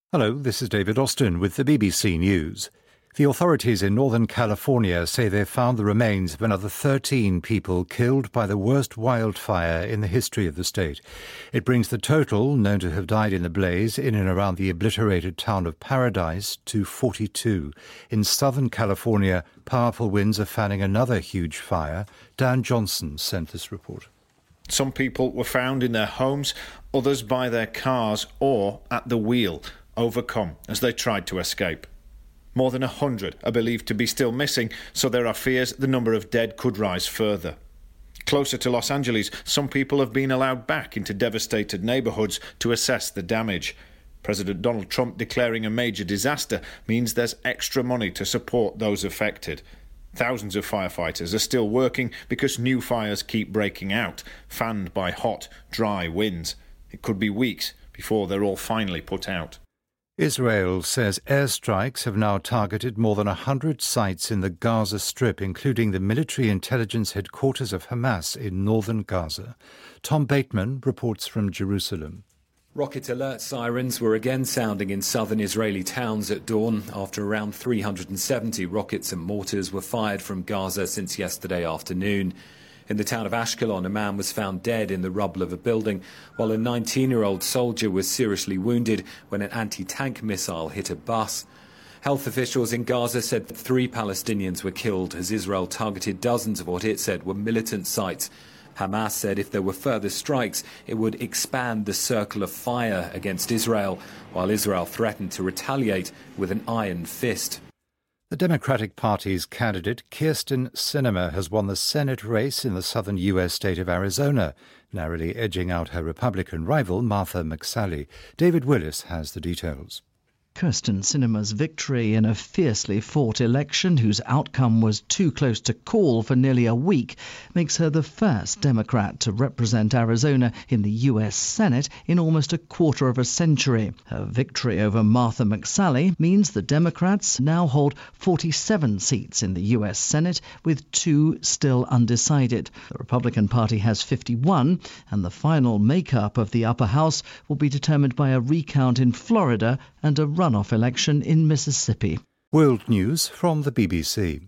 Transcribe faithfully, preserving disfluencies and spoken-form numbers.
Hello, this is David Austin with the B B C News. The authorities in Northern California say they've found the remains of another thirteen people killed by the worst wildfire in the history of the state. It brings the total known to have died in the blaze in and around the obliterated town of Paradise to forty-two. In Southern California, powerful winds are fanning another huge fire. Dan Johnson sent this report. Some people were found in their homes, others by their cars or at the wheel, overcome as they tried to escape. More than a hundred are believed to be still missing, so there are fears the number of dead could rise further. Closer to Los Angeles, some people have been allowed back into devastated neighbourhoods to assess the damage. President Donald Trump declaring a major disaster means there's extra money to support those affected. Thousands of firefighters are still working because new fires keep breaking out, fanned by hot, dry winds. It could be weeks before they're all finally put out. Israel says airstrikes have now targeted more than one hundred sites in the Gaza Strip, including the military intelligence headquarters of Hamas in northern Gaza. Tom Bateman reports from Jerusalem. Rocket alert sirens were again sounding in southern Israeli towns at dawn after around three hundred seventy rockets and mortars were fired from Gaza since yesterday afternoon. In the town of Ashkelon, a man was found dead in the rubble of a building, while a nineteen-year-old soldier was seriously wounded when an anti-tank missile hit a bus. Health officials in Gaza said that three Palestinians were killed as Israel targeted dozens of what it said were militant sites. Hamas said if there were further strikes, it would expand the circle of fire against Israel, while Israel threatened to retaliate with an iron fist. The Democratic Party's candidate, Kyrsten Sinema, has won the Senate race in the southern U S state of Arizona, narrowly edging out her Republican rival, Martha McSally. David Willis has the details. Kyrsten Sinema's victory in a fiercely fought election whose outcome was too close to call for nearly a week makes her the first Democrat to represent Arizona in the U S Senate in almost a quarter of a century. Her victory over Martha McSally means the Democrats now hold forty-seven seats in the U S Senate, with two still undecided. The Republican Party has fifty-one, and the final makeup of the upper house will be determined by a recount in Florida and a runoff election in Mississippi. World News from the B B C.